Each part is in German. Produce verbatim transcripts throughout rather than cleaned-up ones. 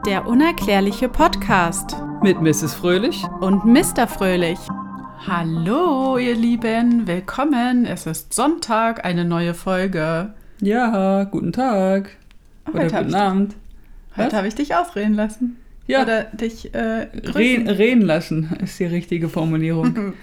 Der unerklärliche Podcast mit Misses Fröhlich und Mister Fröhlich. Hallo ihr Lieben, willkommen. Es ist Sonntag, eine neue Folge. Ja, guten Tag. Oh, Oder guten Abend. Heute habe ich dich ausreden lassen. Ja. Oder dich äh, Reden, reden lassen ist die richtige Formulierung.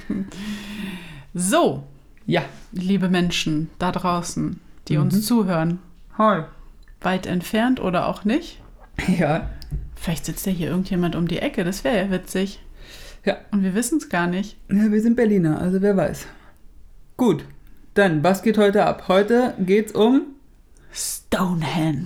So, Ja. liebe Menschen da draußen, die Mhm. uns zuhören, Hi. weit entfernt oder auch nicht. Ja. Vielleicht sitzt ja hier irgendjemand um die Ecke, das wäre ja witzig. Ja. Und wir wissen es gar nicht. Ja, wir sind Berliner, also wer weiß. Gut, dann, was geht heute ab? Heute geht's um... Stonehenge.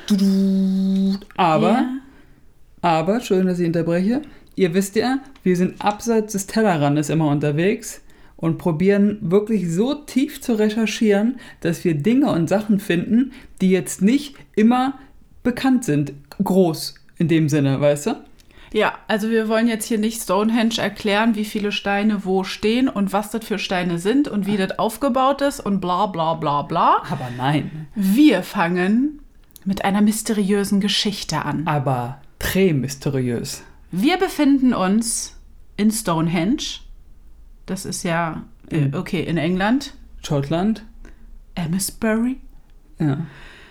Aber, Ja. aber, schön, dass ich unterbreche. Ihr wisst ja, wir sind abseits des Tellerrandes immer unterwegs und probieren wirklich so tief zu recherchieren, dass wir Dinge und Sachen finden, die jetzt nicht immer bekannt sind. Groß in dem Sinne, weißt du? Ja, also wir wollen jetzt hier nicht Stonehenge erklären, wie viele Steine wo stehen und was das für Steine sind und wie das aufgebaut ist und bla bla bla bla. Aber nein. Wir fangen mit einer mysteriösen Geschichte an. Aber très mysteriös. Wir befinden uns in Stonehenge. Das ist ja, äh, okay, in England. Schottland? Amesbury. Ja.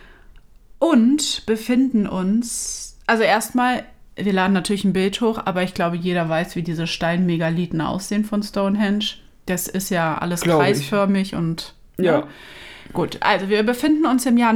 Und befinden uns, also erstmal, wir laden natürlich ein Bild hoch, aber ich glaube, jeder weiß, wie diese Steinmegalithen aussehen von Stonehenge. Das ist ja alles Glaub ich. kreisförmig und... Ja. Gut, also wir befinden uns im Jahr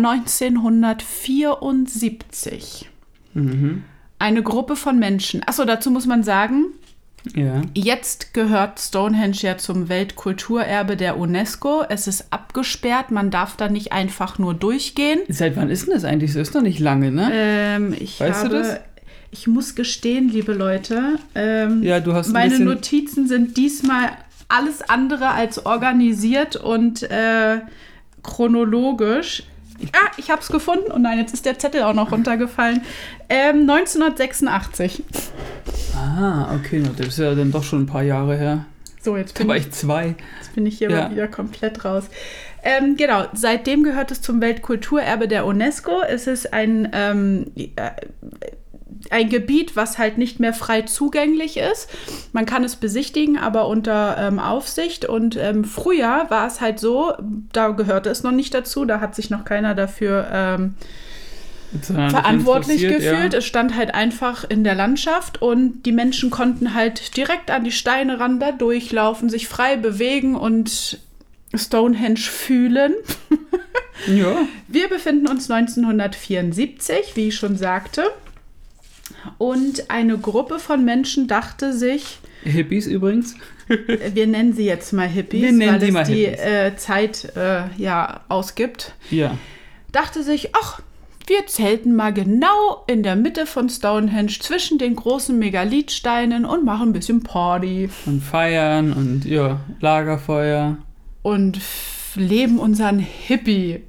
neunzehnhundertvierundsiebzig. Mhm. Eine Gruppe von Menschen, achso, dazu muss man sagen, Ja. jetzt gehört Stonehenge ja zum Weltkulturerbe der UNESCO. Es ist abgesperrt, man darf da nicht einfach nur durchgehen. Seit wann ist denn das eigentlich? Das ist noch nicht lange, ne? Ähm, ich Weißt habe, du das? Ich muss gestehen, liebe Leute, ähm, Ja, du hast ein meine bisschen... Notizen sind diesmal alles andere als organisiert und äh, chronologisch. Ah, ich habe es gefunden. Und nein, jetzt ist der Zettel auch noch runtergefallen. Ähm, neunzehnhundertsechsundachtzig. Ah, okay, das ist ja dann doch schon ein paar Jahre her. So, jetzt Da bin war ich ich zwei. Jetzt bin ich hier Ja. mal wieder komplett raus. Ähm, genau, seitdem gehört es zum Weltkulturerbe der UNESCO. Es ist ein, ähm, äh, ein Gebiet, was halt nicht mehr frei zugänglich ist. Man kann es besichtigen, aber unter ähm, Aufsicht. Und ähm, früher war es halt so, da gehörte es noch nicht dazu, da hat sich noch keiner dafür ähm, verantwortlich gefühlt. Ja. Es stand halt einfach in der Landschaft und die Menschen konnten halt direkt an die Steine ran da durchlaufen, sich frei bewegen und Stonehenge fühlen. Ja. Wir befinden uns neunzehnhundertvierundsiebzig, wie ich schon sagte. Und eine Gruppe von Menschen dachte sich, Hippies übrigens. wir nennen sie jetzt mal Hippies, Wir nennen weil die es mal die Hippies. äh, Zeit äh, ja ausgibt. Ja. Dachte sich, ach, wir zelten mal genau in der Mitte von Stonehenge zwischen den großen Megalithsteinen und machen ein bisschen Party Und feiern und ja, Lagerfeuer. und f- leben unseren Hippie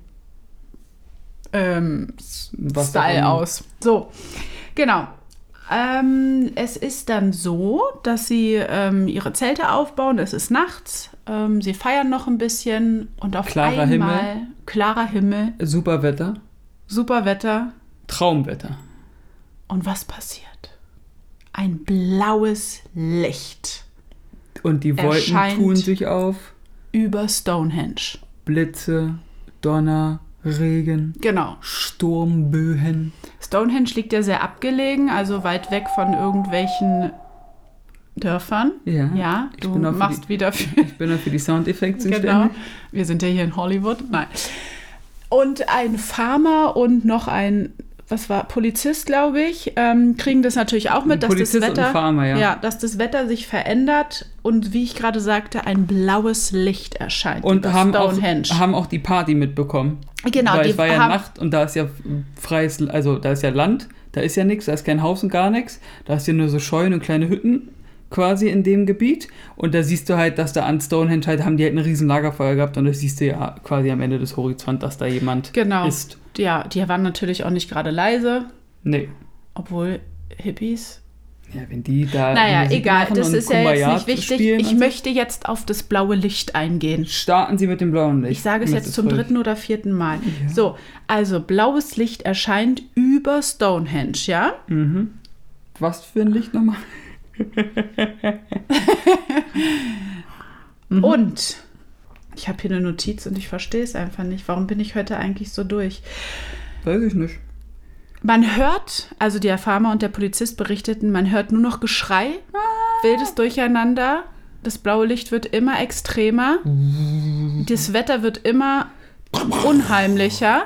ähm, Was auch Style immer. aus. So, genau. Ähm, es ist dann so, dass sie ähm, ihre Zelte aufbauen. Es ist nachts. Ähm, sie feiern noch ein bisschen und auf Klarer einmal Himmel. klarer Himmel, Super Wetter. super Wetter. Traumwetter. Und was passiert? Ein blaues Licht Und die Wolken Erscheint- tun sich auf. über Stonehenge. Blitze, Donner, Regen, Genau. Sturmböen. Stonehenge liegt ja sehr abgelegen, also weit weg von irgendwelchen Dörfern. Ja. Ja, Ich du bin auch für machst die- wieder für... Ich bin ja für die Soundeffekte Genau. zuständig. Wir sind ja hier in Hollywood. Nein. Und ein Farmer und noch ein, was war, Polizist, glaube ich, ähm, kriegen das natürlich auch mit, Ein dass Polizist das und Wetter, ein Farmer, ja. dass das Wetter sich verändert und wie ich gerade sagte, ein blaues Licht erscheint Und über haben auch, Stonehenge. haben auch die Party mitbekommen. Genau, Weil die es war ja haben- Nacht und da ist ja freies, also da ist ja Land, da ist ja nichts, da ist kein Haus und gar nichts. Da ist ja nur so Scheunen und kleine Hütten quasi in dem Gebiet. Und da siehst du halt, dass da an Stonehenge halt, haben die halt ein riesen Lagerfeuer gehabt und das siehst du ja quasi am Ende des Horizonts, dass da jemand Genau. ist. Ja, die waren natürlich auch nicht gerade leise, Nee. obwohl Hippies. Ja, wenn die da Naja, Musik egal, machen das und ist ja Kumbaya jetzt nicht wichtig. spielen Ich und so. möchte jetzt auf das blaue Licht eingehen. Starten Sie mit dem blauen Licht. Ich sage es Das jetzt ist zum ruhig. dritten oder vierten Mal. Ja. So, also blaues Licht erscheint über Stonehenge, ja? Mhm. Was für ein Licht nochmal? mhm. Und ich habe hier eine Notiz und ich verstehe es einfach nicht. Warum bin ich heute eigentlich so durch? Weiß ich nicht. Man hört, also der Farmer und der Polizist berichteten, man hört nur noch Geschrei, wildes Durcheinander. Das blaue Licht wird immer extremer. Das Wetter wird immer unheimlicher.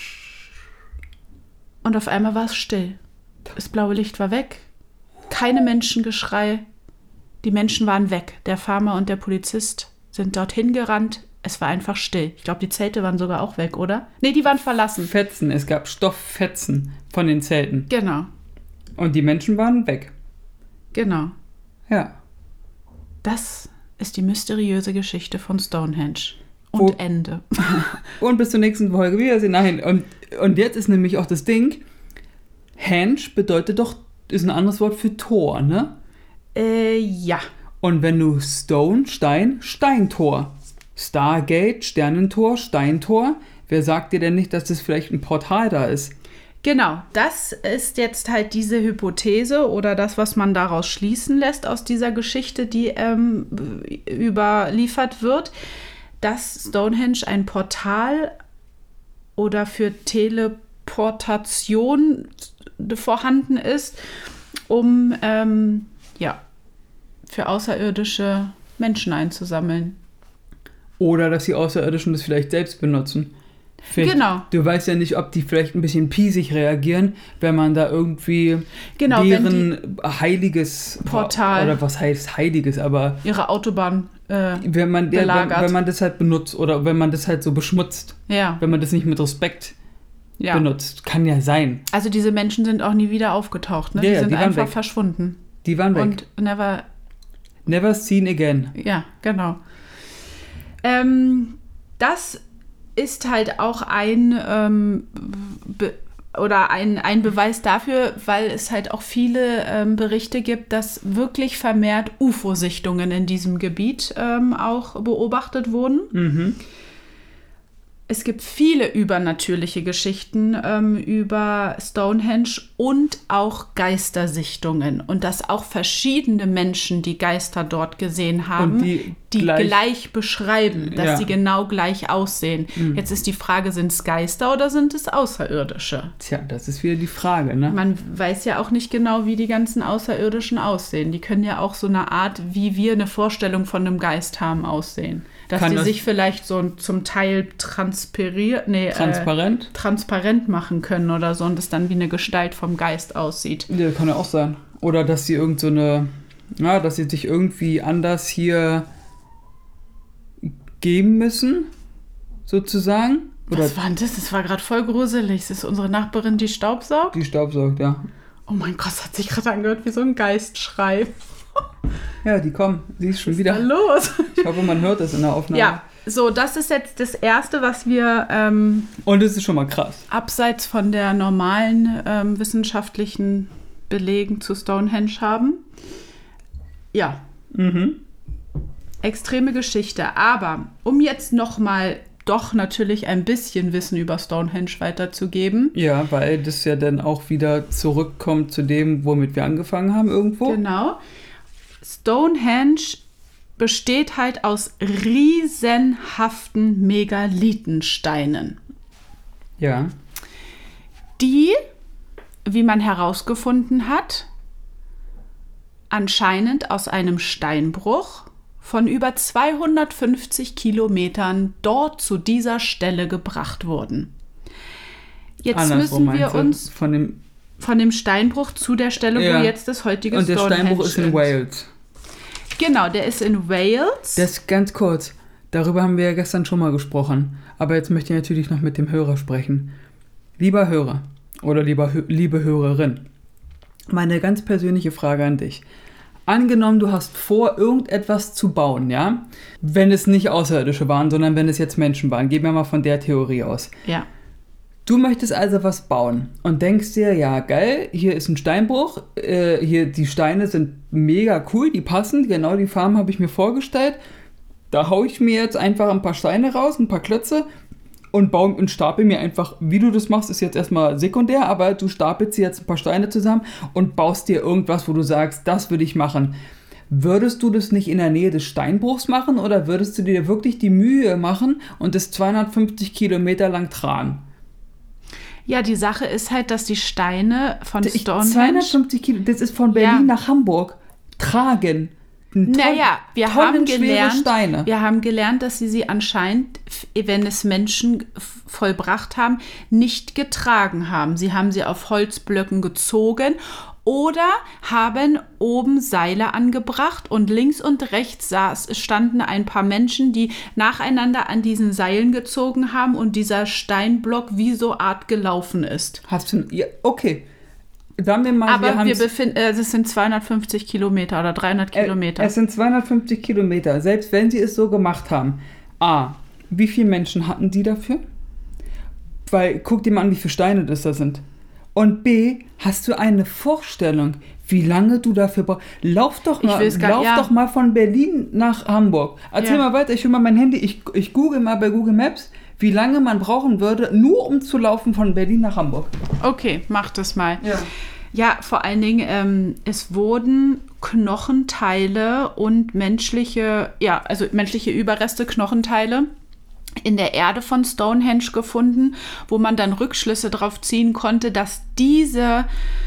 Und auf einmal war es still. Das blaue Licht war weg. Keine Menschengeschrei. Die Menschen waren weg. Der Farmer und der Polizist sind dorthin gerannt. Es war einfach still. Ich glaube, die Zelte waren sogar auch weg, oder? Nee, die waren verlassen. Fetzen, es gab Stofffetzen von den Zelten. Genau, Und die Menschen waren weg. genau. Ja. Das ist die mysteriöse Geschichte von Stonehenge. Und Wo- Ende. Und bis zur nächsten Folge wiedersehen. Nein, und, und jetzt ist nämlich auch das Ding, Henge bedeutet doch, ist ein anderes Wort für Tor, ne? Äh, ja. Und wenn du Stone, Stein, Steintor. Stargate, Sternentor, Steintor. Wer sagt dir denn nicht, dass das vielleicht ein Portal da ist? Genau, das ist jetzt halt diese Hypothese oder das, was man daraus schließen lässt aus dieser Geschichte, die ähm, überliefert wird, dass Stonehenge ein Portal oder für Teleportation vorhanden ist, um ähm, ja, für außerirdische Menschen einzusammeln. Oder dass die Außerirdischen das vielleicht selbst benutzen. Vielleicht, Genau. Du weißt ja nicht, ob die vielleicht ein bisschen piesig reagieren, wenn man da irgendwie Genau, wenn deren heiliges Portal- oder was heißt heiliges, aber Ihre Autobahn, äh, wenn man, ja, wenn, belagert. wenn man das halt benutzt oder wenn man das halt so beschmutzt, ja, wenn man das nicht mit Respekt ja. benutzt, kann ja sein. Also diese Menschen sind auch nie wieder aufgetaucht, ne? Ja, Die ja, sind die waren einfach weg. verschwunden. Die waren weg. Und never, Never seen again. ja, genau. Ähm, das ist halt auch ein ähm, be oder ein, ein Beweis dafür, weil es halt auch viele ähm, Berichte gibt, dass wirklich vermehrt U F O-Sichtungen in diesem Gebiet ähm, auch beobachtet wurden. Mhm. Es gibt viele übernatürliche Geschichten ähm, über Stonehenge und auch Geistersichtungen. Und dass auch verschiedene Menschen, die Geister dort gesehen haben, Und die die gleich- gleich, beschreiben, dass Ja. sie genau gleich aussehen. Mhm. Jetzt ist die Frage, sind es Geister oder sind es Außerirdische? Tja, das ist wieder die Frage, ne? Man weiß ja auch nicht genau, wie die ganzen Außerirdischen aussehen. Die können ja auch so eine Art, wie wir eine Vorstellung von einem Geist haben, aussehen. Dass Kann die das- sich vielleicht so zum Teil transpiriert, nee, Transparent? Äh, transparent machen können oder so und das dann wie eine Gestalt vom Geist aussieht. Ja, kann ja auch sein. Oder dass sie irgend so eine, ja, dass sie sich irgendwie anders hier geben müssen, sozusagen. Oder Was war denn das? Das war gerade voll gruselig. Das ist unsere Nachbarin, die staubsaugt. die staubsaugt, ja. Oh mein Gott, das hat sich gerade angehört wie so ein Geistschrei. Ja, die kommen. Sie ist schon Was ist da wieder. los? Ich hoffe, man hört das in der Aufnahme. Ja, so, das ist jetzt das Erste, was wir ähm, Und es ist schon mal krass. abseits von der normalen ähm, wissenschaftlichen Belegen zu Stonehenge haben. Ja, Mhm. extreme Geschichte. Aber um jetzt nochmal doch natürlich ein bisschen Wissen über Stonehenge weiterzugeben. Ja, weil das ja dann auch wieder zurückkommt zu dem, womit wir angefangen haben irgendwo. Genau. Stonehenge besteht halt aus riesenhaften Megalithensteinen, Ja. die, wie man herausgefunden hat, anscheinend aus einem Steinbruch von über zweihundertfünfzig Kilometern dort zu dieser Stelle gebracht wurden. Jetzt Andersrum müssen wir meinst du? uns Von dem, von dem Steinbruch zu der Stelle, Ja. wo jetzt das heutige und der Stonehenge Steinbruch ist in ist. Wales. Genau, der ist in Wales. Das ganz kurz. Darüber haben wir ja gestern schon mal gesprochen. Aber jetzt möchte ich natürlich noch mit dem Hörer sprechen. Lieber Hörer oder lieber, Hö- liebe Hörerin, meine ganz persönliche Frage an dich. Angenommen, du hast vor, irgendetwas zu bauen, ja? Wenn es nicht Außerirdische waren, sondern wenn es jetzt Menschen waren. Gehen wir mal von der Theorie aus. Ja. Du möchtest also was bauen und denkst dir, ja geil, hier ist ein Steinbruch, äh, hier die Steine sind mega cool, die passen, genau die Farben habe ich mir vorgestellt. Da haue ich mir jetzt einfach ein paar Steine raus, ein paar Klötze und baue und stapel mir einfach, wie du das machst, ist jetzt erstmal sekundär, aber du stapelst dir jetzt ein paar Steine zusammen und baust dir irgendwas, wo du sagst, das würde ich machen. Würdest du das nicht in der Nähe des Steinbruchs machen oder würdest du dir wirklich die Mühe machen und das zweihundertfünfzig Kilometer lang tragen? Ja, die Sache ist halt, dass die Steine von Ich, Stonehenge... zweihundertfünfzig Kilo, das ist von Berlin Ja. nach Hamburg. Tragen. Toll, Naja, wir haben, gelernt, Steine. wir haben gelernt, dass sie sie anscheinend, wenn es Menschen vollbracht haben, nicht getragen haben. Sie haben sie auf Holzblöcken gezogen oder haben oben Seile angebracht und links und rechts saß, standen ein paar Menschen, die nacheinander an diesen Seilen gezogen haben und dieser Steinblock wie so Art gelaufen ist. Hast du, ja, okay. Sagen wir mal, Aber wir, wir befinden, äh, es sind zweihundertfünfzig Kilometer oder dreihundert Kilometer. Äh, es sind zweihundertfünfzig Kilometer. Selbst wenn sie es so gemacht haben. A, wie viele Menschen hatten die dafür? Weil, guck dir mal an, wie viele Steine das da sind. Und B, hast du eine Vorstellung, wie lange du dafür brauchst? Lauf doch mal, gar, lauf ja. doch mal von Berlin nach Hamburg. Erzähl Ja. mal weiter, ich hole mal mein Handy, ich, ich google mal bei Google Maps, wie lange man brauchen würde, nur um zu laufen von Berlin nach Hamburg. Okay, mach das mal. Ja. Ja, vor allen Dingen, ähm, es wurden Knochenteile und menschliche, ja, also menschliche Überreste, Knochenteile in der Erde von Stonehenge gefunden, wo man dann Rückschlüsse darauf ziehen konnte, dass diese,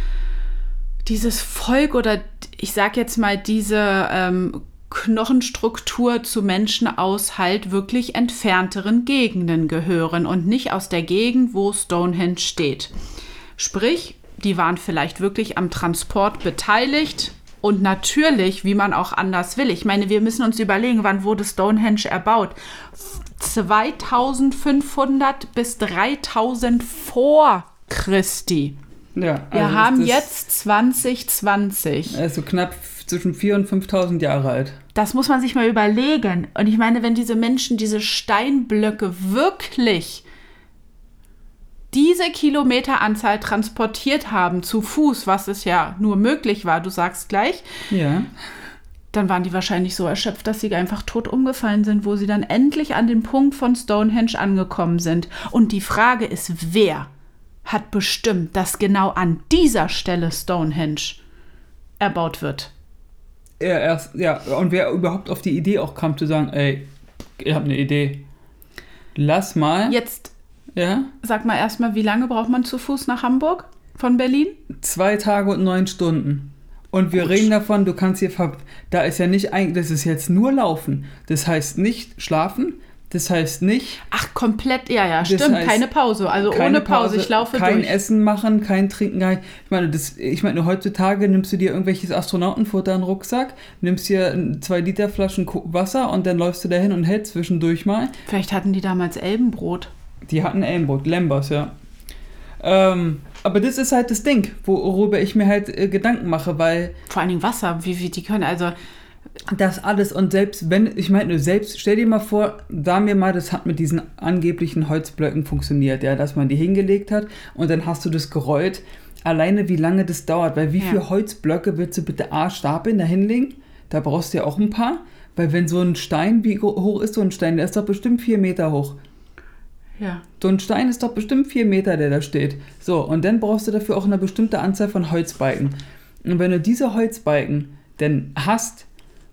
dieses Volk oder ich sag jetzt mal diese ähm, Knochenstruktur zu Menschen aus halt wirklich entfernteren Gegenden gehören und nicht aus der Gegend, wo Stonehenge steht. Sprich, die waren vielleicht wirklich am Transport beteiligt und natürlich, wie man auch anders will. Ich meine, wir müssen uns überlegen, wann wurde Stonehenge erbaut? zweitausendfünfhundert bis dreitausend vor Christi. Ja, Wir also haben ist das, jetzt zwanzig zwanzig. Also knapp zwischen viertausend und fünftausend Jahre alt. Das muss man sich mal überlegen. Und ich meine, wenn diese Menschen diese Steinblöcke wirklich diese Kilometeranzahl transportiert haben zu Fuß, was es ja nur möglich war, du sagst gleich, Ja. dann waren die wahrscheinlich so erschöpft, dass sie einfach tot umgefallen sind, wo sie dann endlich an den Punkt von Stonehenge angekommen sind. Und die Frage ist, wer hat bestimmt, dass genau an dieser Stelle Stonehenge erbaut wird? Ja, erst, ja, und wer überhaupt auf die Idee auch kam zu sagen, ey, ich habe eine Idee. Lass mal. Jetzt Ja. sag mal erstmal, wie lange braucht man zu Fuß nach Hamburg von Berlin? Zwei Tage und neun Stunden. Und wir Gut. reden davon, du kannst hier, ver- da ist ja nicht, ein, das ist jetzt nur Laufen. Das heißt nicht schlafen, das heißt nicht Ach, komplett, ja, ja, Das stimmt, heißt, keine Pause, also keine ohne Pause, ich laufe kein durch. Essen machen, kein Trinken. Kein, ich meine, das, ich meine, heutzutage nimmst du dir irgendwelches Astronautenfutter in den Rucksack, nimmst dir zwei Liter Flaschen Ko- Wasser und dann läufst du dahin und hältst zwischendurch mal. Vielleicht hatten die damals Elbenbrot. Die hatten Ellenbrot, Lembers, ja. Ähm, aber das ist halt das Ding, worüber ich mir halt äh, Gedanken mache, weil Vor allen Dingen Wasser, wie, wie die können, also das alles und selbst wenn, ich meine, selbst, stell dir mal vor, sagen wir mal, das hat mit diesen angeblichen Holzblöcken funktioniert, ja, dass man die hingelegt hat und dann hast du das gerollt. Alleine wie lange das dauert, weil wie Ja. viele Holzblöcke willst du bitte A stapeln, da hinlegen? Da brauchst du ja auch ein paar, weil wenn so ein Stein, wie hoch ist so ein Stein, der ist doch bestimmt vier Meter hoch. ja. So ein Stein ist doch bestimmt vier Meter, der da steht. So, und dann brauchst du dafür auch eine bestimmte Anzahl von Holzbalken. Und wenn du diese Holzbalken dann hast,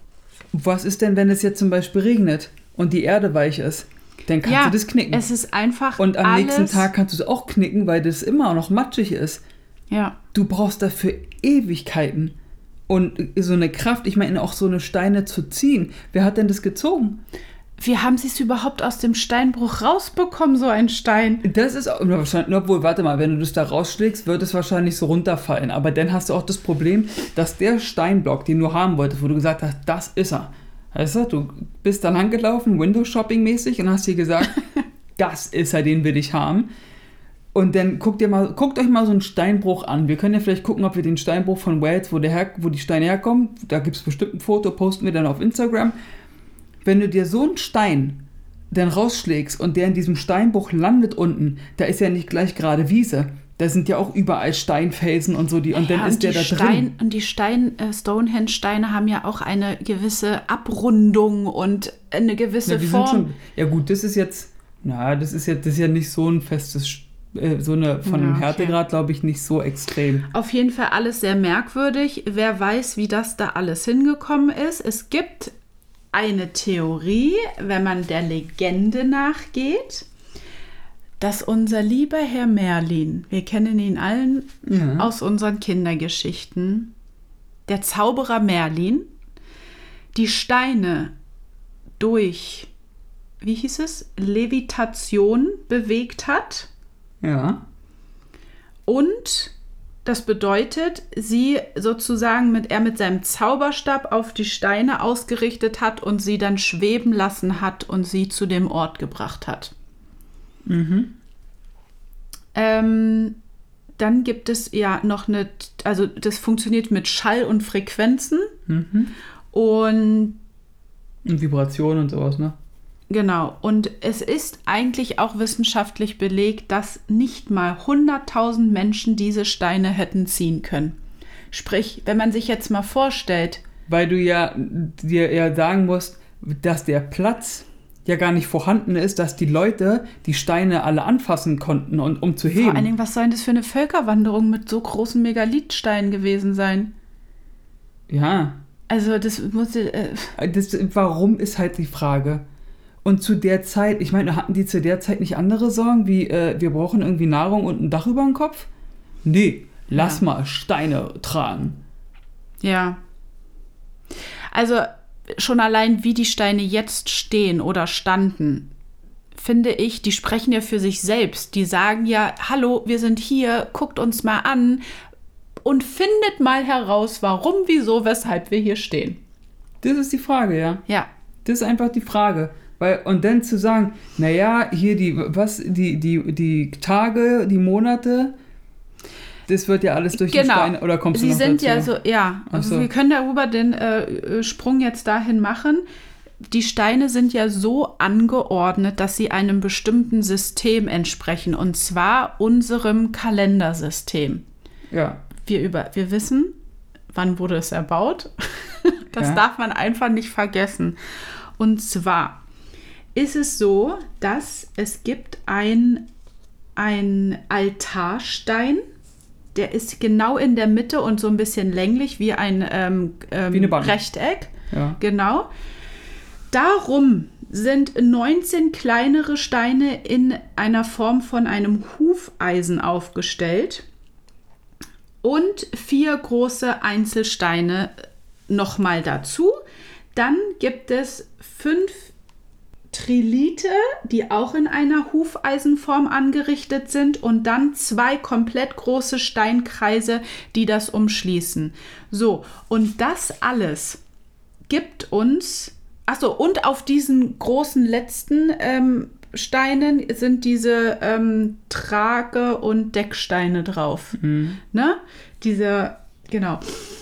was ist denn, wenn es jetzt zum Beispiel regnet und die Erde weich ist? Dann kannst ja, du das knicken. es ist einfach Und am alles, nächsten Tag kannst du es auch knicken, weil das immer noch matschig ist. ja. Du brauchst dafür Ewigkeiten. Und so eine Kraft, ich meine auch so eine Steine zu ziehen. Wer hat denn das gezogen? Wie haben sie es überhaupt aus dem Steinbruch rausbekommen, so ein Stein? Das ist auch, wahrscheinlich, obwohl, warte mal, wenn du das da rausschlägst, wird es wahrscheinlich so runterfallen. Aber dann hast du auch das Problem, dass der Steinblock, den du haben wolltest, wo du gesagt hast, das ist er. Weißt du, du bist dann angelaufen, Windows-Shopping-mäßig, und hast dir gesagt, das ist er, den will ich haben. Und dann guckt, ihr mal, guckt euch mal so einen Steinbruch an. Wir können ja vielleicht gucken, ob wir den Steinbruch von Wales, wo, der her, wo die Steine herkommen, da gibt es bestimmt ein Foto, posten wir dann auf Instagram. Wenn du dir so einen Stein dann rausschlägst und der in diesem Steinbruch landet unten, da ist ja nicht gleich gerade Wiese. Da sind ja auch überall Steinfelsen und so, die, und ja, dann ist und der da Stein, drin. Und die Stein, äh, Stonehenge-Steine haben ja auch eine gewisse Abrundung und eine gewisse Ja, die Form. sind schon, ja gut, das ist jetzt, na, das ist jetzt, das ist ja nicht so ein festes, äh, so eine, von Ja, dem okay. Härtegrad, glaube ich, nicht so extrem. Auf jeden Fall alles sehr merkwürdig. Wer weiß, wie das da alles hingekommen ist. Es gibt eine Theorie, wenn man der Legende nachgeht, dass unser lieber Herr Merlin, wir kennen ihn allen Ja. aus unseren Kindergeschichten, der Zauberer Merlin, die Steine durch, wie hieß es, Levitation bewegt hat. Ja. Und das bedeutet, sie sozusagen mit, er mit seinem Zauberstab auf die Steine ausgerichtet hat und sie dann schweben lassen hat und sie zu dem Ort gebracht hat. Mhm. Ähm, dann gibt es ja noch eine, also das funktioniert mit Schall und Frequenzen Mhm. und Und Vibration und sowas, ne? genau, und es ist eigentlich auch wissenschaftlich belegt, dass nicht mal hunderttausend Menschen diese Steine hätten ziehen können. Sprich, wenn man sich jetzt mal vorstellt, Weil du ja dir ja sagen musst, dass der Platz ja gar nicht vorhanden ist, dass die Leute die Steine alle anfassen konnten, und, um zu heben. vor allen Dingen, was soll denn das für eine Völkerwanderung mit so großen Megalithsteinen gewesen sein? Ja. Also das muss... Äh, Das, warum ist halt die Frage. Und zu der Zeit, ich meine, hatten die zu der Zeit nicht andere Sorgen, wie äh, wir brauchen irgendwie Nahrung und ein Dach über dem Kopf? Nee, lass Ja. mal Steine tragen. ja. Also schon allein, wie die Steine jetzt stehen oder standen, finde ich, die sprechen ja für sich selbst. Die sagen ja, hallo, wir sind hier, guckt uns mal an und findet mal heraus, warum, wieso, weshalb wir hier stehen. Das ist die Frage, ja. Ja, Das ist einfach die Frage. Weil, und dann zu sagen, naja, hier die, was, die, die, die Tage, die Monate, das wird ja alles durch die genau. Steine, oder kommst du Sie noch sind dazu? ja so, ja, Ach so. wir können darüber den äh, Sprung jetzt dahin machen. Die Steine sind ja so angeordnet, dass sie einem bestimmten System entsprechen, und zwar unserem Kalendersystem. Ja. Wir, über, wir wissen, wann wurde es erbaut. Das Ja. darf man einfach nicht vergessen. Und zwar ist es so, dass es gibt ein, ein Altarstein, der ist genau in der Mitte und so ein bisschen länglich wie ein ähm, ähm, Wie eine Bank. Rechteck. Ja. Genau. Darum sind neunzehn kleinere Steine in einer Form von einem Hufeisen aufgestellt und vier große Einzelsteine nochmal dazu. Dann gibt es fünf Trilite, die auch in einer Hufeisenform angerichtet sind, und dann zwei komplett große Steinkreise, die das umschließen. So, und das alles gibt uns, achso, und auf diesen großen letzten ähm, Steinen sind diese ähm, Trage- und Decksteine drauf. Mhm. Ne? Diese, genau.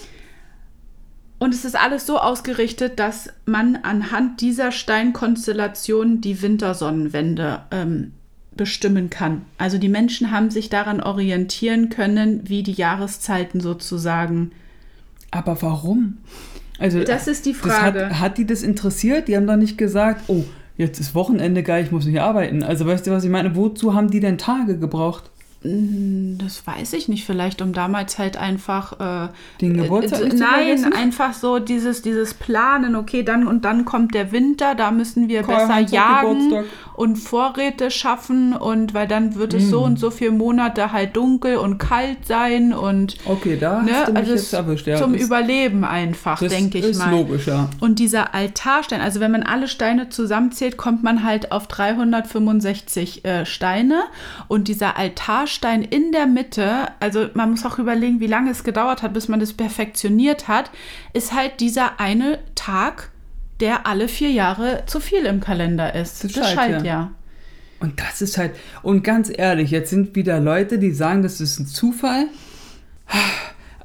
Und es ist alles so ausgerichtet, dass man anhand dieser Steinkonstellation die Wintersonnenwende ähm, bestimmen kann. Also die Menschen haben sich daran orientieren können, wie die Jahreszeiten sozusagen. Aber warum? Also, Das ist die das Frage. hat, hat die das interessiert? Die haben doch nicht gesagt, oh, jetzt ist Wochenende, geil, ich muss nicht arbeiten. Also weißt du, was ich meine? Wozu haben die denn Tage gebraucht? Das weiß ich nicht, vielleicht um damals halt einfach äh, Den Geburtstag äh, nicht zu nein, vergessen? einfach so dieses, dieses Planen, okay, dann und dann kommt der Winter, da müssen wir Karl besser Heinz hat jagen Geburtstag. und Vorräte schaffen, und weil dann wird es so Mm. und so viele Monate halt dunkel und kalt sein und Okay, da ne, hast du mich also jetzt es- erwischt. Ja, zum das, Überleben einfach, das denke ich ist mal. logisch, ja. Und dieser Altarstein, also wenn man alle Steine zusammenzählt, kommt man halt auf dreihundertfünfundsechzig äh, Steine. Und dieser Altarstein in der Mitte, also man muss auch überlegen, wie lange es gedauert hat, bis man das perfektioniert hat, ist halt dieser eine Tag, der alle vier Jahre zu viel im Kalender ist. Das Das Schaltjahr. Schaltjahr. Und das ist halt, und ganz ehrlich, jetzt sind wieder Leute, die sagen, das ist ein Zufall.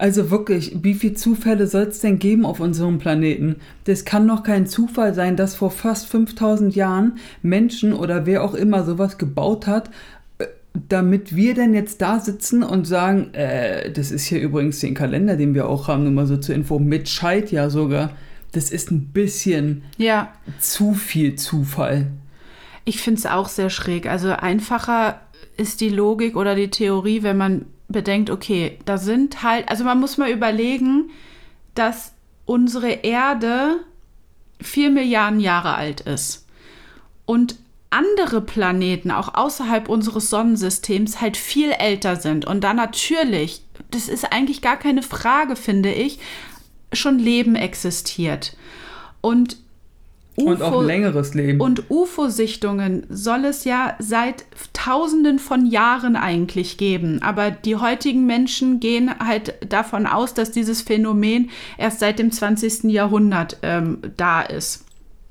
Also wirklich, wie viele Zufälle soll es denn geben auf unserem Planeten? Das kann doch kein Zufall sein, dass vor fast fünftausend Jahren Menschen oder wer auch immer sowas gebaut hat, damit wir denn jetzt da sitzen und sagen, äh, das ist hier übrigens den Kalender, den wir auch haben, nur mal so zur Info, mit Scheit ja sogar. Das ist ein bisschen ja. zu viel Zufall. Ich finde es auch sehr schräg. Also einfacher ist die Logik oder die Theorie, wenn man bedenkt, okay, da sind halt, also man muss mal überlegen, dass unsere Erde vier Milliarden Jahre alt ist und andere Planeten, auch außerhalb unseres Sonnensystems, halt viel älter sind. Und da natürlich, das ist eigentlich gar keine Frage, finde ich, schon Leben existiert. Und U F O, und auch längeres Leben. Und U F O-Sichtungen soll es ja seit Tausenden von Jahren eigentlich geben. Aber die heutigen Menschen gehen halt davon aus, dass dieses Phänomen erst seit dem zwanzigsten Jahrhundert ähm, da ist.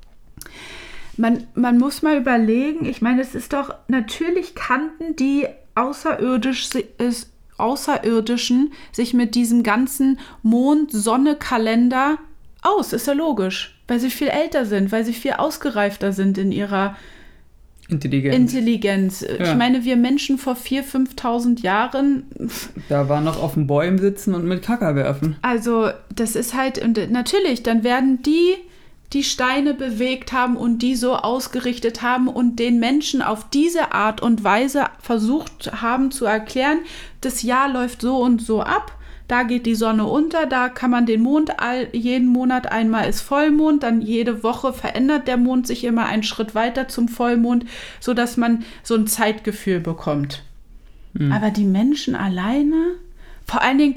Man, man muss mal überlegen, ich meine, es ist doch, natürlich kannten die außerirdisch, ist, Außerirdischen sich mit diesem ganzen Mond-Sonne-Kalender aus, ist ja logisch. Weil sie viel älter sind, weil sie viel ausgereifter sind in ihrer Intelligenz. Intelligenz. Ja. Ich meine, wir Menschen vor viertausend, fünftausend Jahren... Da war noch auf den Bäumen sitzen und mit Kacker werfen. Also, das ist halt... Und natürlich, dann werden die, die Steine bewegt haben und die so ausgerichtet haben und den Menschen auf diese Art und Weise versucht haben zu erklären, das Jahr läuft so und so ab. Da geht die Sonne unter, da kann man den Mond, all, jeden Monat einmal ist Vollmond, dann jede Woche verändert der Mond sich immer einen Schritt weiter zum Vollmond, sodass man so ein Zeitgefühl bekommt. Mhm. Aber die Menschen alleine, vor allen Dingen,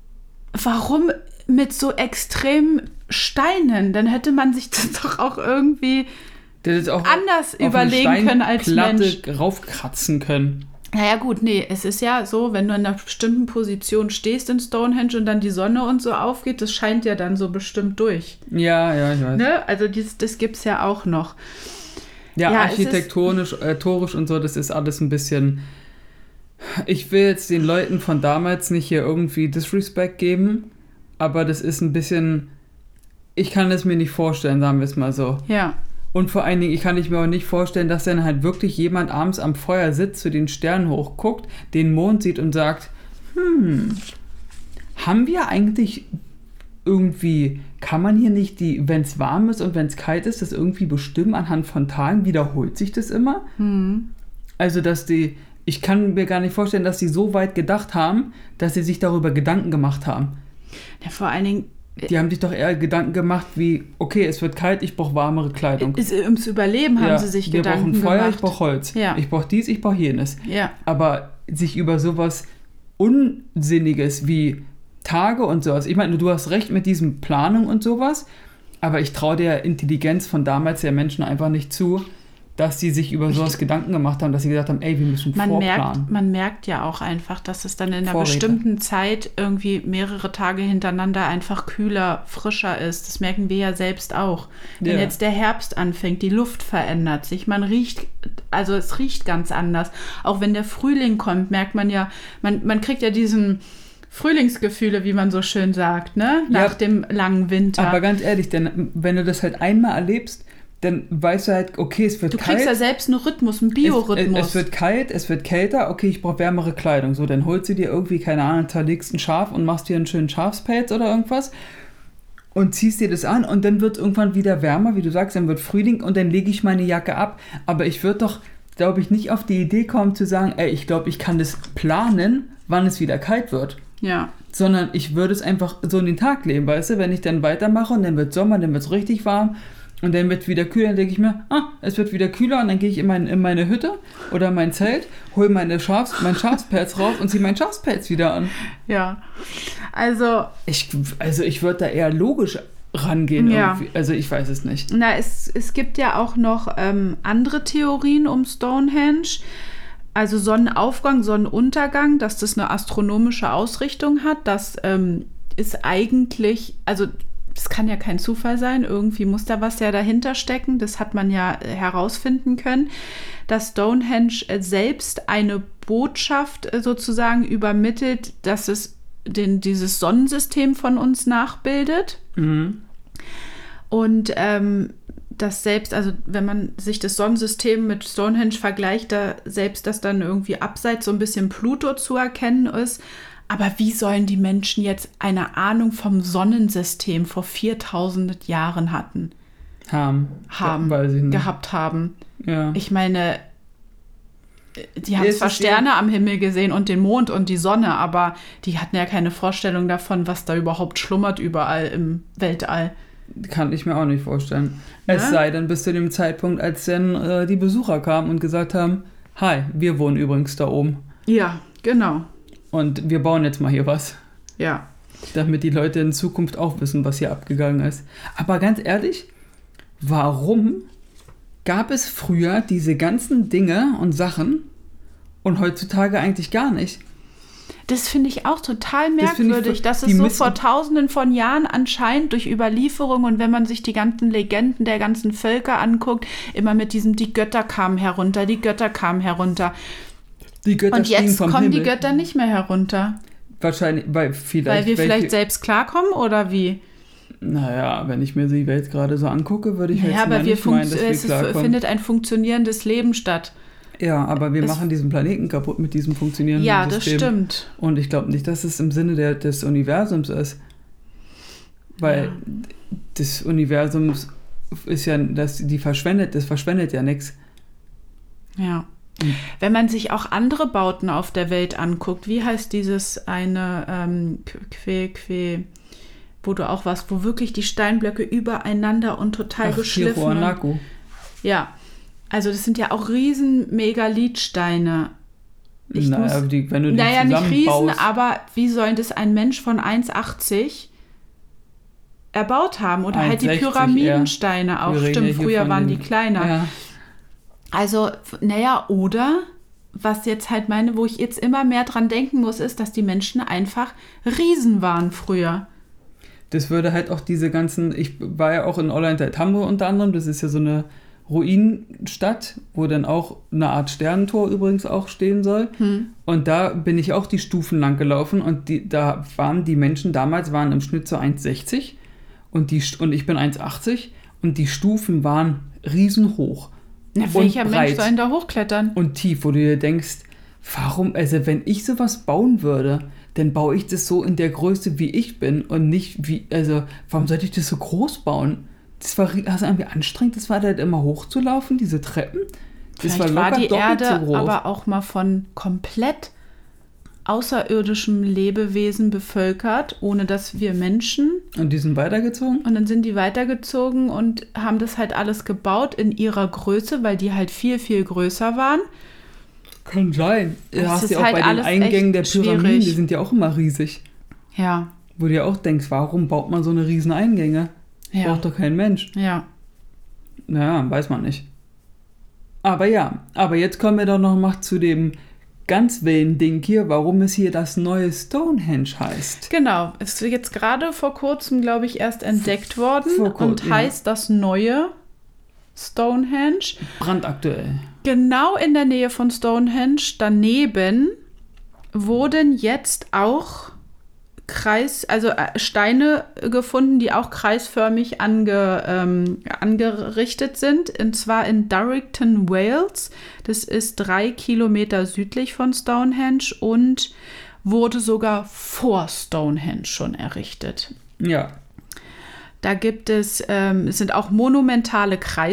warum mit so extremen Steinen? Dann hätte man sich das doch auch irgendwie das auch anders überlegen können als Mensch. Raufkratzen können. Naja gut, nee, es ist ja so, wenn du in einer bestimmten Position stehst in Stonehenge und dann die Sonne und so aufgeht, das scheint ja dann so bestimmt durch. Ja, ja, ich weiß. Ne? Also dies, das gibt es ja auch noch. Ja, ja architektonisch, äh, torisch und so, das ist alles ein bisschen... Ich will jetzt den Leuten von damals nicht hier irgendwie Disrespect geben, aber das ist ein bisschen... Ich kann es mir nicht vorstellen, sagen wir es mal so. Ja. Und vor allen Dingen, ich kann mir auch nicht vorstellen, dass dann halt wirklich jemand abends am Feuer sitzt, zu den Sternen hochguckt, den Mond sieht und sagt, hm, haben wir eigentlich irgendwie, kann man hier nicht, die, wenn es warm ist und wenn es kalt ist, das irgendwie bestimmen anhand von Tagen? Wiederholt sich das immer? Hm. Also, dass die, ich kann mir gar nicht vorstellen, dass sie so weit gedacht haben, dass sie sich darüber Gedanken gemacht haben. Ja, vor allen Dingen, die haben sich doch eher Gedanken gemacht wie, okay, es wird kalt, ich brauche warmere Kleidung. Ums Überleben haben ja, sie sich wir Gedanken brauchen Feuer, gemacht. ich brauche Holz. Ja. Ich brauche dies, ich brauche jenes. Ja. Aber sich über sowas Unsinniges wie Tage und sowas, ich meine, du hast recht mit diesem Planung und sowas, aber ich traue der Intelligenz von damals der Menschen einfach nicht zu, dass sie sich über sowas Gedanken gemacht haben, dass sie gesagt haben, ey, wir müssen man vorplanen. Merkt, man merkt ja auch einfach, dass es dann in einer Vorräte. bestimmten Zeit irgendwie mehrere Tage hintereinander einfach kühler, frischer ist. Das merken wir ja selbst auch. Wenn Ja. jetzt der Herbst anfängt, die Luft verändert sich, man riecht, also es riecht ganz anders. Auch wenn der Frühling kommt, merkt man ja, man, man kriegt ja diesen Frühlingsgefühle, wie man so schön sagt, ne? Nach Ja. dem langen Winter. Aber ganz ehrlich, denn wenn du das halt einmal erlebst, dann weißt du halt, okay, es wird du kalt. kriegst ja selbst einen Rhythmus, einen Biorhythmus. Es, es wird kalt, es wird kälter, okay, ich brauche wärmere Kleidung. So, dann holst du dir irgendwie, keine Ahnung, zerlegst ein Schaf und machst dir einen schönen Schafspelz oder irgendwas und ziehst dir das an und dann wird es irgendwann wieder wärmer, wie du sagst, dann wird Frühling und dann lege ich meine Jacke ab. Aber ich würde doch, glaube ich, nicht auf die Idee kommen zu sagen, ey, ich glaube, ich kann das planen, wann es wieder kalt wird. Ja. Sondern ich würde es einfach so in den Tag leben, weißt du, wenn ich dann weitermache und dann wird Sommer, dann wird es richtig warm. Und dann wird es wieder kühler, dann denke ich mir, ah, es wird wieder kühler und dann gehe ich in, mein, in meine Hütte oder mein Zelt, hole meine Schafs, mein Schafspelz raus und ziehe meinen Schafspelz wieder an. Ja, also... Ich, also ich würde da eher logisch rangehen ja. irgendwie. Also ich weiß es nicht. Na, es, es gibt ja auch noch ähm, andere Theorien um Stonehenge. Also Sonnenaufgang, Sonnenuntergang, dass das eine astronomische Ausrichtung hat. Das ähm, ist eigentlich, also... Das kann ja kein Zufall sein, irgendwie muss da was ja dahinter stecken, das hat man ja herausfinden können, dass Stonehenge selbst eine Botschaft sozusagen übermittelt, dass es den, dieses Sonnensystem von uns nachbildet. Mhm. Und ähm, das selbst, also wenn man sich das Sonnensystem mit Stonehenge vergleicht, da selbst das dann irgendwie abseits so ein bisschen Pluto zu erkennen ist. Aber wie sollen die Menschen jetzt eine Ahnung vom Sonnensystem vor viertausend Jahren hatten? Haben. Haben, Ja, weiß ich nicht. gehabt haben. Ja. Ich meine, die haben Es zwar ist Sterne am Himmel gesehen und den Mond und die Sonne, aber die hatten ja keine Vorstellung davon, was da überhaupt schlummert überall im Weltall. Kann ich mir auch nicht vorstellen. Ja? Es sei denn, bis zu dem Zeitpunkt, als dann äh, die Besucher kamen und gesagt haben, hi, wir wohnen übrigens da oben. Ja, genau. Und wir bauen jetzt mal hier was. Ja. Damit die Leute in Zukunft auch wissen, was hier abgegangen ist. Aber ganz ehrlich, warum gab es früher diese ganzen Dinge und Sachen und heutzutage eigentlich gar nicht? Das finde ich auch total Das finde ich merkwürdig, voll- dass die es so müssen- vor tausenden von Jahren anscheinend durch Überlieferung und wenn man sich die ganzen Legenden der ganzen Völker anguckt, immer mit diesem, die Götter kamen herunter, die Götter kamen herunter. Die Götter Und stiegen jetzt vom kommen Himmel. die Götter nicht mehr herunter. Wahrscheinlich, weil vielleicht... Weil wir welche, vielleicht selbst klarkommen oder wie? Naja, wenn ich mir die Welt gerade so angucke, würde ich Ja, jetzt aber mal wir nicht meinen, dass wir es ist, klarkommen. findet ein funktionierendes Leben statt. Ja, aber wir es- machen diesen Planeten kaputt mit diesem funktionierenden Ja, das System. stimmt. Und ich glaube nicht, dass es im Sinne der, des Universums ist. Weil Ja. das Universum ist ja, das, die verschwendet, das verschwendet ja nichts. Ja. Mhm. Wenn man sich auch andere Bauten auf der Welt anguckt, wie heißt dieses eine ähm, Que, Que, wo du auch warst, wo wirklich die Steinblöcke übereinander und total Ach, geschliffen. und- Tiwanaku. Ja, also das sind ja auch riesen Megalithsteine. Ich Naja, muss- die, wenn du die Naja, nicht riesen, zusammenbaust, aber wie soll das ein Mensch von eins achtzig erbaut haben? Oder halt die eins sechzig Pyramidensteine eher. auch. Wir reden Stimmt, ja hier früher von waren den- die kleiner. Ja. Also, naja, oder was jetzt halt meine, wo ich jetzt immer mehr dran denken muss, ist, dass die Menschen einfach Riesen waren früher. Das würde halt auch diese ganzen, ich war ja auch in Ollantaytambo unter anderem, das ist ja so eine Ruinenstadt, wo dann auch eine Art Sternentor übrigens auch stehen soll. Hm. Und da bin ich auch die Stufen lang gelaufen und die, da waren die Menschen damals waren im Schnitt so eins sechzig und, die, und ich bin eins achtzig und die Stufen waren riesenhoch. Na, Und welcher Mensch breit. soll denn da hochklettern? Und tief, wo du dir denkst, warum, also wenn ich sowas bauen würde, dann baue ich das so in der Größe, wie ich bin und nicht wie, also warum sollte ich das so groß bauen? Das war ri- also irgendwie anstrengend, das war halt immer hochzulaufen, diese Treppen. Das Vielleicht war, locker die doppelt Erde so groß. aber auch mal von komplett außerirdischem Lebewesen bevölkert, ohne dass wir Menschen. Und die sind weitergezogen? Und dann sind die weitergezogen und haben das halt alles gebaut in ihrer Größe, weil die halt viel, viel größer waren. Kann sein. Das Du hast ist ja auch halt bei den alles Eingängen der echt Pyramiden, schwierig. die sind ja auch immer riesig. Ja, Wo du ja auch denkst, warum baut man so eine riesen Eingänge? ja, Braucht doch kein Mensch. ja. Naja, weiß man nicht. Aber ja, aber jetzt kommen wir doch noch mal zu dem ganz wilden Ding hier, warum es hier das neue Stonehenge heißt. Genau, ist jetzt gerade vor kurzem, glaube ich, erst entdeckt worden Vor kurzem, und ja. heißt das neue Stonehenge. Brandaktuell. Genau in der Nähe von Stonehenge daneben wurden jetzt auch Kreis, also äh, Steine gefunden, die auch kreisförmig ange, ähm, angerichtet sind. Und zwar in Durrington, Wales. Das ist drei Kilometer südlich von Stonehenge und wurde sogar vor Stonehenge schon errichtet. Ja. Da gibt es, ähm, es sind auch monumentale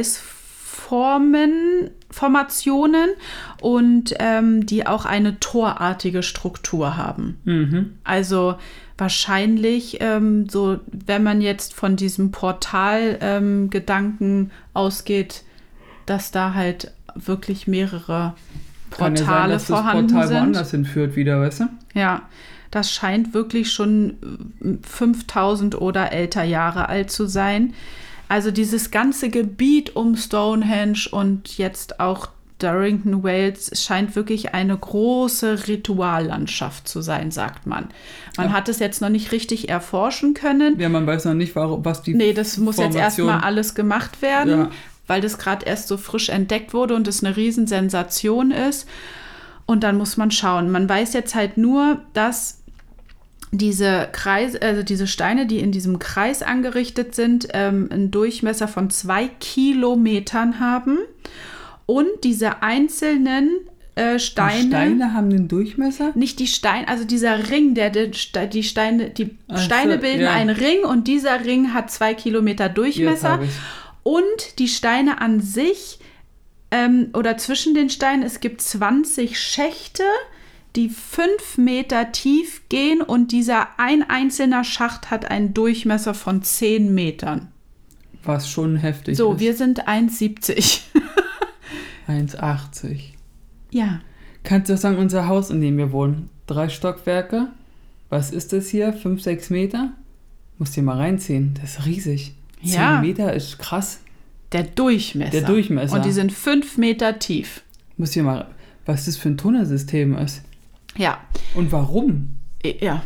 Kreisformen, Formationen und ähm, die auch eine torartige Struktur haben. Mhm. Also wahrscheinlich, ähm, so wenn man jetzt von diesem Portal-Gedanken ausgeht, dass da halt wirklich mehrere Kann Portale ja sein, dass das vorhanden Portal sind. woanders hinführt wieder, weißt du? Ja, das scheint wirklich schon äh, fünftausend oder älter Jahre alt zu sein. Also dieses ganze Gebiet um Stonehenge und jetzt auch Durrington, Wales scheint wirklich eine große Rituallandschaft zu sein, sagt man. Man Ja. hat es jetzt noch nicht richtig erforschen können. Ja, man weiß noch nicht, warum, was die Nee, das muss jetzt Formation- erstmal alles gemacht werden, Ja. weil das gerade erst so frisch entdeckt wurde und es eine Riesensensation ist. Und dann muss man schauen. Man weiß jetzt halt nur, dass diese Kreis, also diese Steine, die in diesem Kreis angerichtet sind, ähm, einen Durchmesser von zwei Kilometern haben. Und diese einzelnen äh, Steine. Die Steine haben den Durchmesser? Nicht die Steine, also dieser Ring, der, der die Steine, die Ach Steine so, bilden ja. einen Ring und dieser Ring hat zwei Kilometer Durchmesser. Und die Steine an sich ähm, oder zwischen den Steinen, es gibt zwanzig Schächte, die fünf Meter tief gehen und dieser ein einzelner Schacht hat einen Durchmesser von zehn Metern. Was schon heftig so, ist. So, wir sind eins siebzig. eins achtzig. Ja. Kannst du sagen, unser Haus, in dem wir wohnen, drei Stockwerke, was ist das hier, fünf, sechs Meter? Musst dir mal reinziehen, das ist riesig. Ja. zehn Meter ist krass. Der Durchmesser. Der Durchmesser. Und die sind fünf Meter tief. Muss dir mal, was das für ein Tunnelsystem ist. Ja. Und warum? Ja.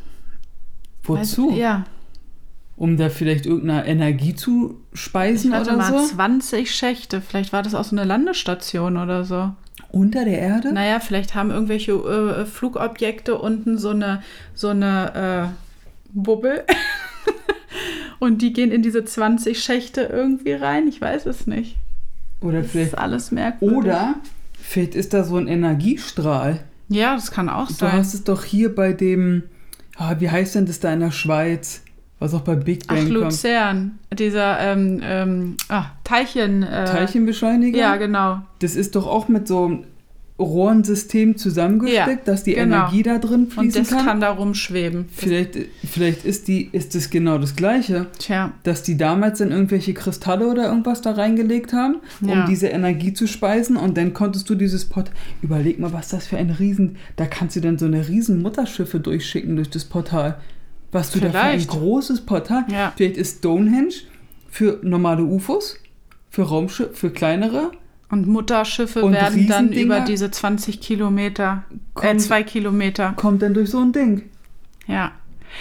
Wozu? Weißt, ja. Um da vielleicht irgendeine Energie zu speisen Warte oder mal, so? zwanzig Schächte. Vielleicht war das auch so eine Landestation oder so. Unter der Erde? Naja, vielleicht haben irgendwelche äh, Flugobjekte unten so eine, so eine äh, Bubbel. Und die gehen in diese zwanzig Schächte irgendwie rein. Ich weiß es nicht. Oder das vielleicht, ist alles merkwürdig. Oder vielleicht ist da so ein Energiestrahl. Ja, das kann auch Du sein. hast es doch hier bei dem, ah, wie heißt denn das da in der Schweiz? Was auch bei Big Bang Ach, kommt. Luzern. Dieser ähm, ähm, ah, Teilchen. Äh, Teilchenbeschleuniger? Ja, genau. Das ist doch auch mit so einem Rohrensystem zusammengesteckt, Ja, dass die genau. Energie da drin fließen Und das kann. kann da rumschweben. Vielleicht, vielleicht ist, die, ist das genau das Gleiche, Tja. dass die damals dann irgendwelche Kristalle oder irgendwas da reingelegt haben, um Ja. diese Energie zu speisen, und dann konntest du dieses Port... Überleg mal, was das für ein Riesen... Da kannst du dann so eine riesen Mutterschiffe durchschicken durch das Portal. Was du da für ein Vielleicht. großes Portal... Ja. Vielleicht ist Stonehenge für normale U F Os, für Raumschiffe, für kleinere... Und Mutterschiffe Und werden dann Riesendinger über diese zwanzig Kilometer, äh, kommen- zwei Kilometer. Kommt dann durch so ein Ding. Ja.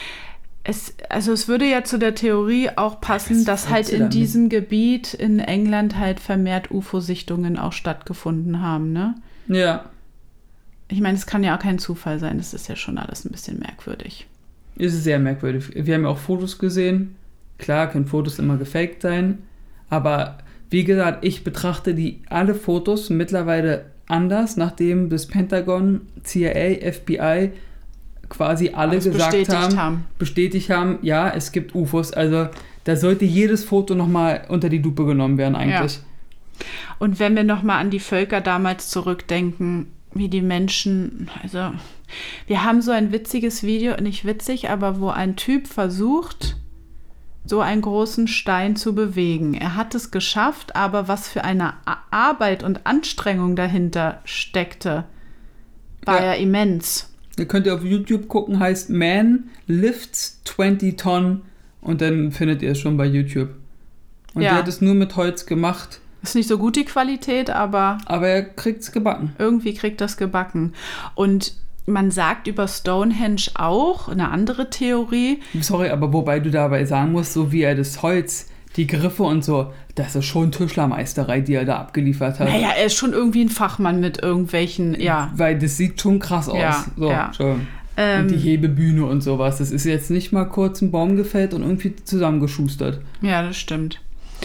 Es, also es würde ja zu der Theorie auch passen, Was dass willst halt du in damit? diesem Gebiet in England halt vermehrt U F O-Sichtungen auch stattgefunden haben, ne? Ja. Ich meine, es kann ja auch kein Zufall sein, das ist ja schon alles ein bisschen merkwürdig. Ist sehr merkwürdig. Wir haben ja auch Fotos gesehen. Klar, können Fotos immer gefaked sein. Aber wie gesagt, ich betrachte die alle Fotos mittlerweile anders, nachdem das Pentagon, C I A, F B I quasi alle Alles gesagt bestätigt haben, haben. bestätigt haben, ja, es gibt U F Os. Also da sollte jedes Foto nochmal unter die Lupe genommen werden eigentlich. Ja. Und wenn wir nochmal an die Völker damals zurückdenken, wie die Menschen, also wir haben so ein witziges Video, nicht witzig, aber wo ein Typ versucht, so einen großen Stein zu bewegen. Er hat es geschafft, aber was für eine A- Arbeit und Anstrengung dahinter steckte, war ja, Ja. immens. Ihr könnt ihr auf YouTube gucken, heißt Man Lifts zwanzig Tonnen, und dann findet ihr es schon bei YouTube. Und Ja. der hat es nur mit Holz gemacht, Ist nicht so gut die Qualität, aber aber er kriegt es gebacken. irgendwie kriegt das gebacken. Und man sagt über Stonehenge auch, eine andere Theorie, Sorry, aber wobei du dabei sagen musst, so wie er das Holz, die Griffe und so, das ist schon Tischlermeisterei, die er da abgeliefert hat. naja, er ist schon irgendwie ein Fachmann mit irgendwelchen, ja. Weil das sieht schon krass aus. Ja, so, ja. schon. Ähm, Und die Hebebühne und sowas. Das ist jetzt nicht mal kurz ein Baum gefällt und irgendwie zusammengeschustert. Ja, das stimmt.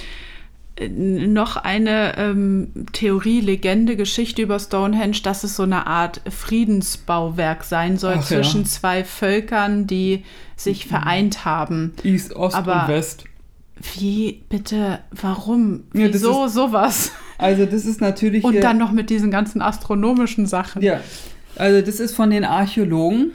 Äh, Noch eine ähm, Theorie, Legende, Geschichte über Stonehenge, dass es so eine Art Friedensbauwerk sein soll Ach ja. zwischen zwei Völkern, die sich vereint haben. East, Ost Aber- und West. Wie, bitte, warum? Ja, das Wieso sowas? Also das ist natürlich... Und hier- dann noch mit diesen ganzen astronomischen Sachen. Ja, also das ist von den Archäologen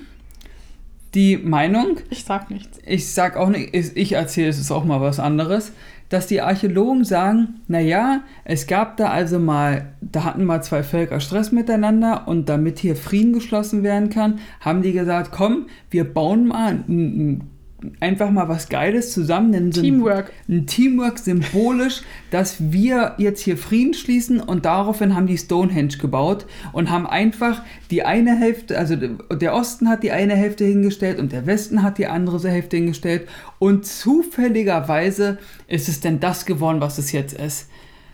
die Meinung, Ich sag nichts. ich sag auch nicht, ich ich erzähle, es ist auch mal was anderes, dass die Archäologen sagen, naja, es gab da also mal, da hatten mal zwei Völker Stress miteinander, und damit hier Frieden geschlossen werden kann, haben die gesagt, komm, wir bauen mal ein, ein, einfach mal was Geiles zusammen. Ein Sym- Teamwork. Ein Teamwork symbolisch, dass wir jetzt hier Frieden schließen, und daraufhin haben die Stonehenge gebaut und haben einfach die eine Hälfte, also der Osten hat die eine Hälfte hingestellt und der Westen hat die andere Hälfte hingestellt, und zufälligerweise ist es denn das geworden, was es jetzt ist.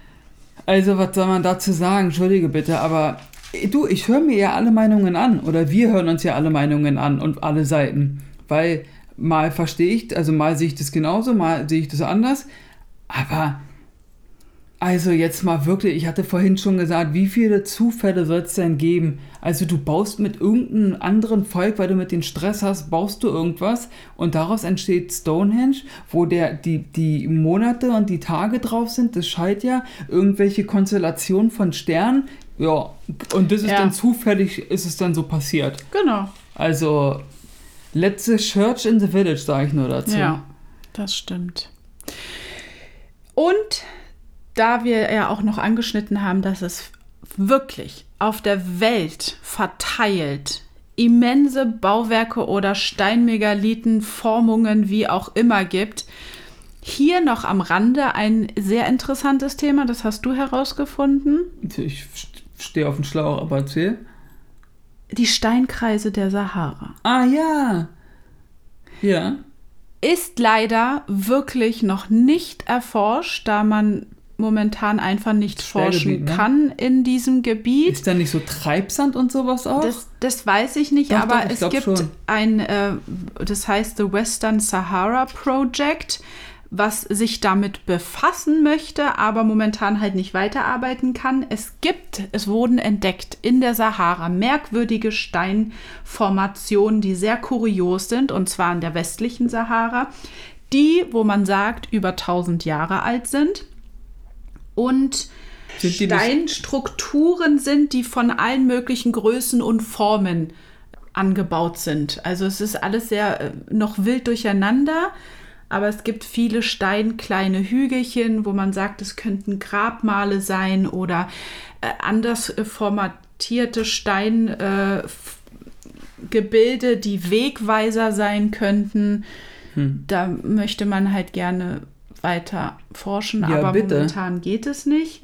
Also was soll man dazu sagen? Entschuldige bitte, aber du, ich höre mir ja alle Meinungen an, oder wir hören uns ja alle Meinungen an und alle Seiten. weil mal verstehe ich, also mal sehe ich das genauso, mal sehe ich das anders, aber also jetzt mal wirklich, ich hatte vorhin schon gesagt, wie viele Zufälle soll es denn geben? Also du baust mit irgendeinem anderen Volk, weil du mit den Stress hast, baust du irgendwas und daraus entsteht Stonehenge, wo der, die, die Monate und die Tage drauf sind, das schallt ja irgendwelche Konstellationen von Sternen, ja, und das ist Ja. dann zufällig, ist es dann so passiert. Genau. Also, let's the church in the village, sage ich nur dazu. Ja, das stimmt. Und da wir ja auch noch angeschnitten haben, dass es wirklich auf der Welt verteilt immense Bauwerke oder Steinmegalithen, Formungen, wie auch immer gibt, hier noch am Rande ein sehr interessantes Thema, das hast du herausgefunden. Ich stehe auf dem Schlauch, aber erzähl. Die Steinkreise der Sahara. Ah ja, ja. Ist leider wirklich noch nicht erforscht, da man momentan einfach nicht forschen ne? kann in diesem Gebiet. Ist da nicht so Treibsand und sowas auch? Das, das weiß ich nicht, Doch, aber doch, ich es glaub gibt schon. ein, äh, das heißt The Western Sahara Project, was sich damit befassen möchte, aber momentan halt nicht weiterarbeiten kann. Es gibt, es wurden entdeckt in der Sahara merkwürdige Steinformationen, die sehr kurios sind, und zwar in der westlichen Sahara, die, wo man sagt, über tausend Jahre alt sind. Und Sind die nicht- Steinstrukturen sind, die von allen möglichen Größen und Formen angebaut sind. Also es ist alles sehr äh, noch wild durcheinander, aber es gibt viele Stein, kleine Hügelchen, wo man sagt, es könnten Grabmale sein oder äh, anders äh, formatierte Steingebilde, äh, Gebilde, die Wegweiser sein könnten. Hm. Da möchte man halt gerne weiter forschen, Ja, aber bitte. momentan geht es nicht.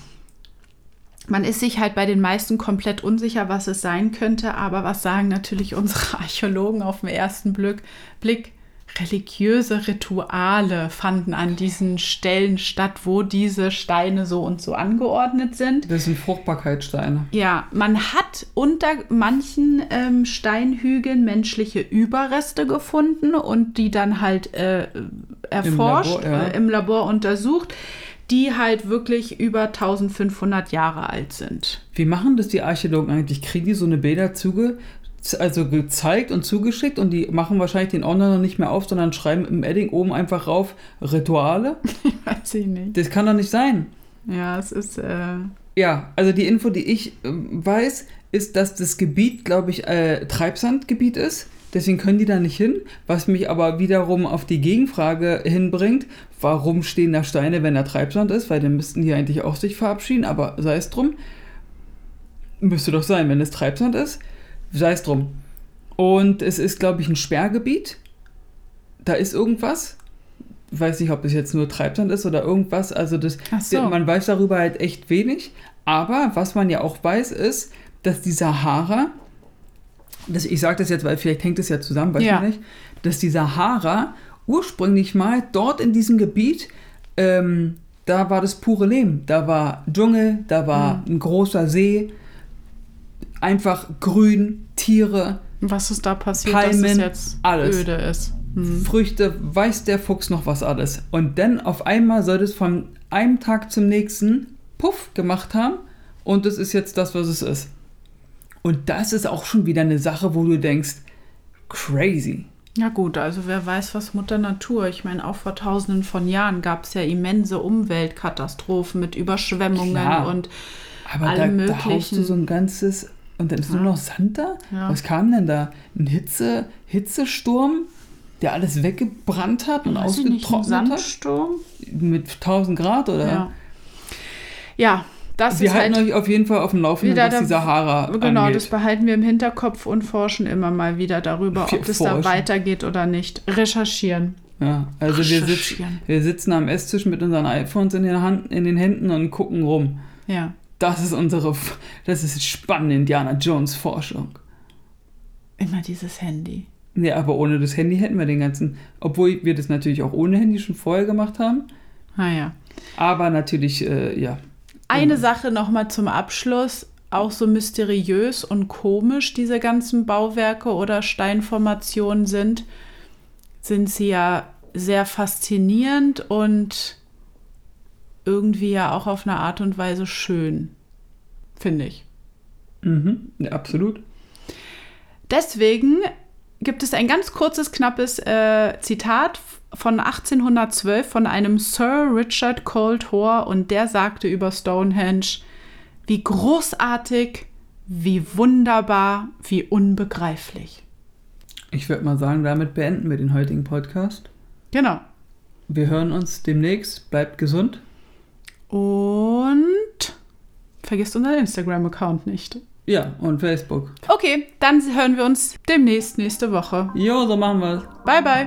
Man ist sich halt bei den meisten komplett unsicher, was es sein könnte, aber was sagen natürlich unsere Archäologen auf den ersten Blick? Blick religiöse Rituale fanden an diesen Stellen statt, wo diese Steine so und so angeordnet sind. Das sind Fruchtbarkeitssteine. Ja, man hat unter manchen ähm, Steinhügeln menschliche Überreste gefunden und die dann halt äh, erforscht, Im Labor, ja. äh, im Labor untersucht, die halt wirklich über eintausendfünfhundert Jahre alt sind. Wie machen das die Archäologen eigentlich? Kriegen die so eine Bilder zuge, also gezeigt und zugeschickt und die machen wahrscheinlich den Ordner noch nicht mehr auf, sondern schreiben im Edding oben einfach rauf Rituale? Weiß ich nicht. Das kann doch nicht sein. Ja, es ist... Äh Ja, also die Info, die ich ähm, weiß, ist, dass das Gebiet, glaube ich, äh, Treibsandgebiet ist. Deswegen können die da nicht hin. Was mich aber wiederum auf die Gegenfrage hinbringt, warum stehen da Steine, wenn da Treibsand ist? Weil dann müssten die eigentlich auch sich verabschieden, aber sei es drum. Müsste doch sein, wenn es Treibsand ist. Sei es drum. Und es ist, glaube ich, ein Sperrgebiet. Da ist irgendwas. Ich weiß nicht, ob das jetzt nur Treibsand ist oder irgendwas. Also das, Ach so. man weiß darüber halt echt wenig. Aber was man ja auch weiß, ist, dass die Sahara, das, ich sage das jetzt, weil vielleicht hängt es ja zusammen, weiß Ja. ich nicht, dass die Sahara ursprünglich mal dort in diesem Gebiet, ähm, da war das pure Leben. Da war Dschungel, da war Mhm. ein großer See, einfach grün, Tiere, Was ist da passiert, Palmen, dass es jetzt alles. öde ist? Hm. Früchte, weiß der Fuchs noch was alles. Und dann auf einmal soll das von einem Tag zum nächsten Puff gemacht haben und das ist jetzt das, was es ist. Und das ist auch schon wieder eine Sache, wo du denkst, crazy. Ja gut, also wer weiß, was Mutter Natur. Ich meine, auch vor tausenden von Jahren gab es ja immense Umweltkatastrophen mit Überschwemmungen Klar. und Aber Alle da, da haust du möglichen- so ein ganzes, und dann ist Ja. nur noch Sand da? Ja. Was kam denn da? Ein Hitze, Hitzesturm, der alles weggebrannt hat und weiß ich nicht, ein ausgetrocknet hat? Sandsturm? Mit tausend Grad, oder? Ja. Ja, das Wir ist halten halt euch auf jeden Fall auf dem Laufenden, wieder was da- die Sahara genau, angeht. das behalten wir im Hinterkopf und forschen immer mal wieder darüber, Wir ob es da forschen. weitergeht oder nicht. Recherchieren. Ja, also wir, sitz, Recherchieren. wir sitzen am Esstisch mit unseren iPhones in den, Hand, in den Händen und gucken rum. Ja. Das ist unsere, F- das ist spannende Indiana Jones Forschung. Immer dieses Handy. Ja, aber ohne das Handy hätten wir den ganzen, obwohl wir das natürlich auch ohne Handy schon vorher gemacht haben. Naja. Aber natürlich, äh, ja. Eine Sache noch mal zum Abschluss. auch so mysteriös und komisch diese ganzen Bauwerke oder Steinformationen sind, sind sie ja sehr faszinierend und irgendwie ja auch auf eine Art und Weise schön, finde ich. Mhm, ja, absolut. Deswegen gibt es ein ganz kurzes, knappes äh, Zitat von achtzehnhundertzwölf von einem Sir Richard Colt-Hoare und der sagte über Stonehenge, wie großartig, wie wunderbar, wie unbegreiflich. Ich würde mal sagen, damit beenden wir den heutigen Podcast. Genau. Wir hören uns demnächst. Bleibt gesund. Und vergisst unseren Instagram-Account nicht. Ja, und Facebook. Okay, dann hören wir uns demnächst nächste Woche. Jo, so machen wir es. Bye, bye.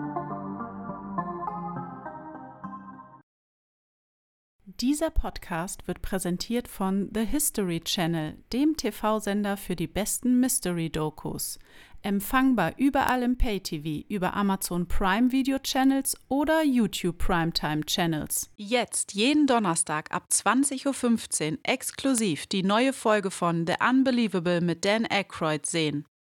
Dieser Podcast wird präsentiert von The History Channel, dem T V-Sender für die besten Mystery-Dokus. Empfangbar überall im Pay-T V, über Amazon Prime Video Channels oder YouTube Primetime Channels. Jetzt jeden Donnerstag ab zwanzig Uhr fünfzehn exklusiv die neue Folge von The Unbelievable mit Dan Aykroyd sehen.